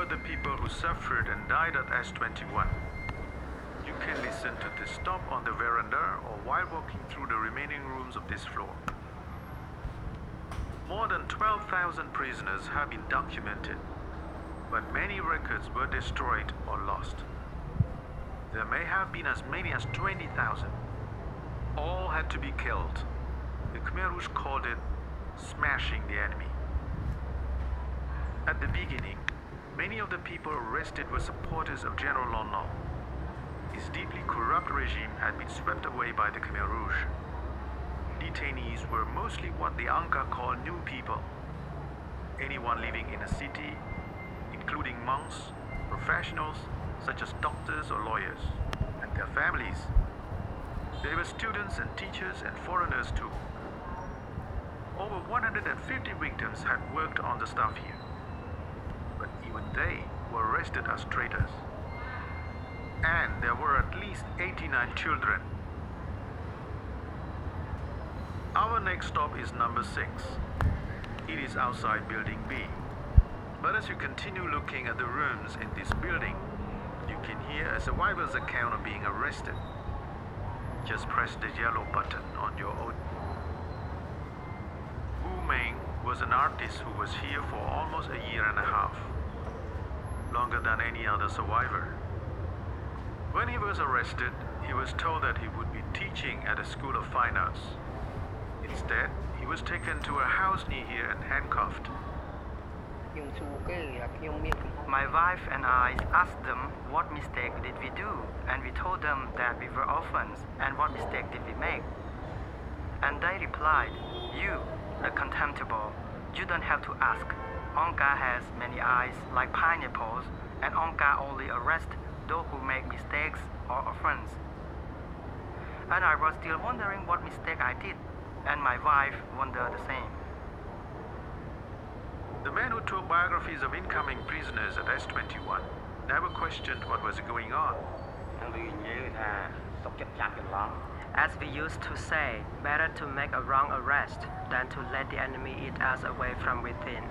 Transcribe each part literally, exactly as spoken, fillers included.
the people who suffered and died at S twenty-one. You can listen to this stop on the veranda or while walking through the remaining rooms of this floor. More than twelve thousand prisoners have been documented, but many records were destroyed or lost. There may have been as many as twenty thousand. All had to be killed. The Khmer Rouge called it smashing the enemy. At the beginning, many of the people arrested were supporters of General Lon Nol. His deeply corrupt regime had been swept away by the Khmer Rouge. Detainees were mostly what the Angkar call new people. Anyone living in a city, including monks, professionals such as doctors or lawyers, and their families. There were students and teachers and foreigners too. Over one hundred fifty victims had worked on the staff here, but even they were arrested as traitors. And there were at least eighty-nine children. Our next stop is number six. It is outside building B. But as you continue looking at the rooms in this building, you can hear a survivor's account of being arrested. Just press the yellow button on your own. Wu Meng was an artist who was here for almost a year and a half, longer than any other survivor. When he was arrested, he was told that he would be teaching at a school of fine arts. Instead, he was taken to a house near here and handcuffed. My wife and I asked them what mistake did we do, and we told them that we were orphans and what mistake did we make. And they replied, "You, the contemptible, you don't have to ask. Angkar has many eyes like pineapples, and Angkar only arrest those who make mistakes or offense." And I was still wondering what mistake I did, and my wife wondered the same. The man who took biographies of incoming prisoners at S twenty-one never questioned what was going on. As we used to say, better to make a wrong arrest than to let the enemy eat us away from within.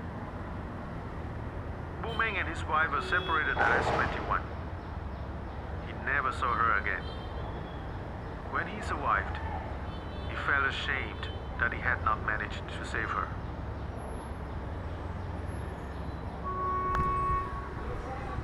Wu Meng and his wife were separated at S twenty-one. He never saw her again. When he survived, he felt ashamed that he had not managed to save her.